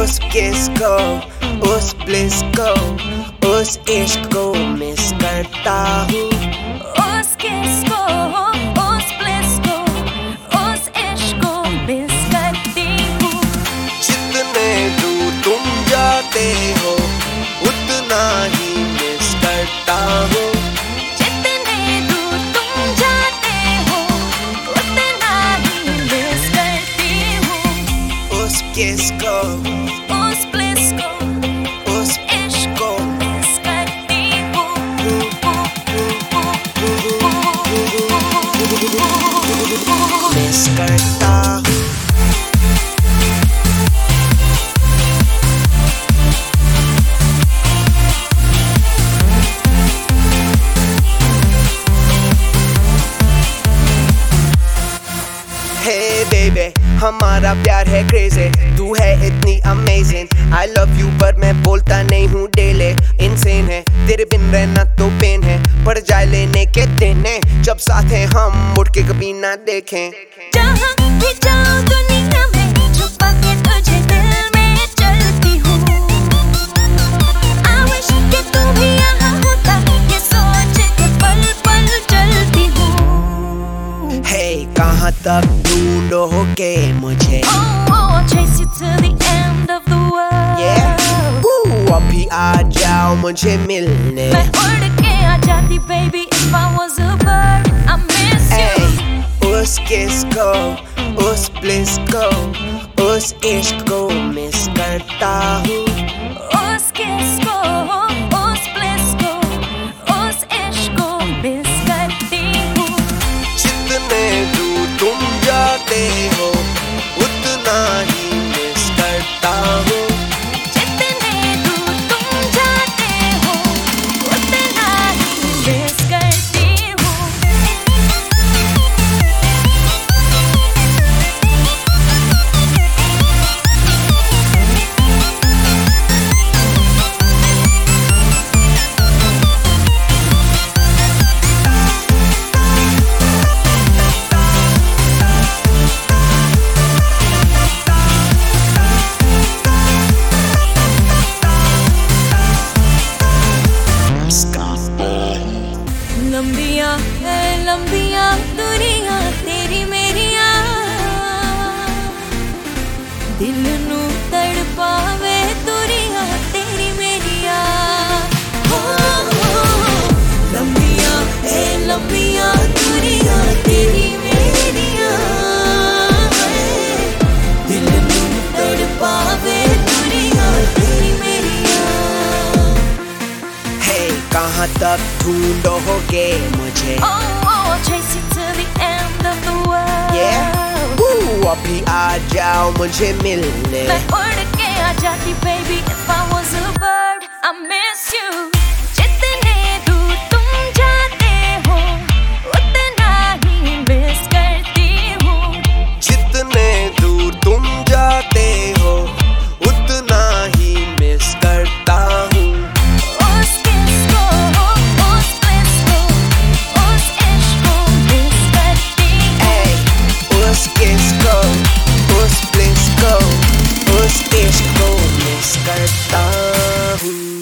उस किस को, उस ब्लिस को, उस इश्क को मिस करता हूँ। उस किस को, उस ब्लिस को, उस इश्क को मिस करती हूँ। जितने दूर तुम जाते हो उतना ही मिस करता हूँ। जितने दूर तुम जाते हो उतना ही मिस करती हूँ। उस किस को, उस ब्लिस को, उस इश्क को मिस करती हूँ। मिस करता हूँ। Hey baby, हमारा प्यार है क्रेजी, तू है इतनी अमेजिंग। I love you पर मैं बोलता नहीं हूँ डेले। इंसेन है तेरे बिन रहना तो पेन है, पड़ जाए लेने के दिन है जब साथ हैं हम मुड़ के कभी ना देखें। जहाँ भी जाऊँ दुनिया में छुपा के तुझे दिल में चलती हूँ। I wish कि तू भी यहाँ होता, ये सोच के पल पल चलती हूँ। Hey, कहाँ तक ढूंढोगे मुझे? I'll chase you to the end of the world. Yeah, अभी आ जाओ मुझे मिलने। मैं उड़ के आ जाती baby if I was a bird. I miss you. Hey, उस किस को, उस ब्लिस को, उस इश्क को मिस करता हूँ। उस किस को, उस ब्लिस को, उस इश्क को मिस करती हूँ। जितने दूर तुम जाते हो उतना ही मिस करता हूँ। जितने दूर तुम जाते हो उतना ही मिस करती हूँ। लंबियां दूरियां तेरी मेरियां, दिल नू तड़पावे दूरियां तेरी मेरियां। लंबियां दूरियां तेरी मेरियां, दिल नू तड़पावे दूरियां तेरी मेरियां। Hey, कहाँ तक ढूंढोगे मुझे? I'll chase you to the end of the world. Yeah, अभी आ जाओ मुझे मिलने। मैं उड़ के आ जाती baby if I was a bird. I miss you. जितने दूर तुम जाते हो उतना ही मिस करती हूँ। जितने दूर तुम जाते हो उतना ही मिस करता हूँ। उस किस को, उस ब्लिस को, उस इश्क को मिस करती हूँ। Hey, उस किस को, उस ब्लिस को, उस इश्क को मिस करता हूँ।